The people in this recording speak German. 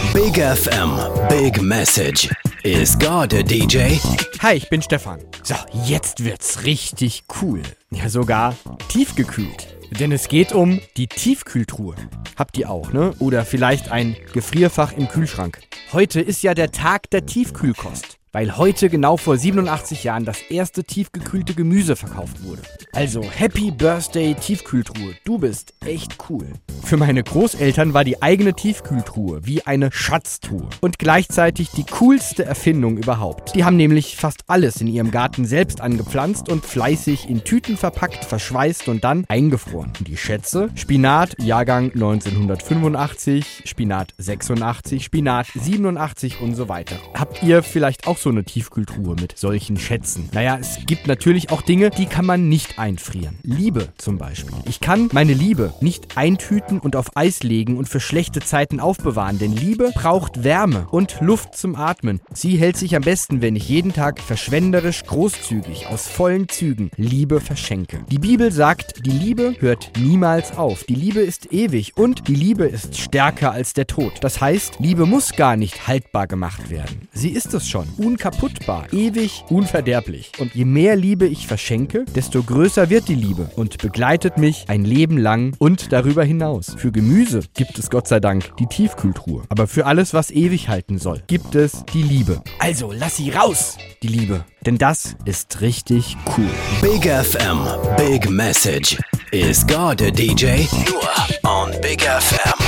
Big FM, Big Message. Is God a DJ? Hi, ich bin Stefan. So, jetzt wird's richtig cool. Ja, sogar tiefgekühlt. Denn es geht um die Tiefkühltruhe. Habt ihr auch, ne? Oder vielleicht ein Gefrierfach im Kühlschrank. Heute ist ja der Tag der Tiefkühlkost. Weil heute genau vor 87 Jahren das erste tiefgekühlte Gemüse verkauft wurde. Also Happy Birthday Tiefkühltruhe, du bist echt cool. Für meine Großeltern war die eigene Tiefkühltruhe wie eine Schatztruhe und gleichzeitig die coolste Erfindung überhaupt. Die haben nämlich fast alles in ihrem Garten selbst angepflanzt und fleißig in Tüten verpackt, verschweißt und dann eingefroren. Die Schätze: Spinat, Jahrgang 1985, Spinat 86, Spinat 87 und so weiter. Habt ihr vielleicht auch so eine Tiefkühltruhe mit solchen Schätzen? Naja, es gibt natürlich auch Dinge, die kann man nicht einfrieren. Liebe zum Beispiel. Ich kann meine Liebe nicht eintüten und auf Eis legen und für schlechte Zeiten aufbewahren, denn Liebe braucht Wärme und Luft zum Atmen. Sie hält sich am besten, wenn ich jeden Tag verschwenderisch, großzügig, aus vollen Zügen Liebe verschenke. Die Bibel sagt, die Liebe hört niemals auf. Die Liebe ist ewig und die Liebe ist stärker als der Tod. Das heißt, Liebe muss gar nicht haltbar gemacht werden. Sie ist es schon. Unkaputtbar, ewig, unverderblich. Und je mehr Liebe ich verschenke, desto größer wird die Liebe und begleitet mich ein Leben lang und darüber hinaus. Für Gemüse gibt es Gott sei Dank die Tiefkühltruhe. Aber für alles, was ewig halten soll, gibt es die Liebe. Also lass sie raus, die Liebe. Denn das ist richtig cool. Big FM, Big Message. Is God a DJ? Nur on Big FM.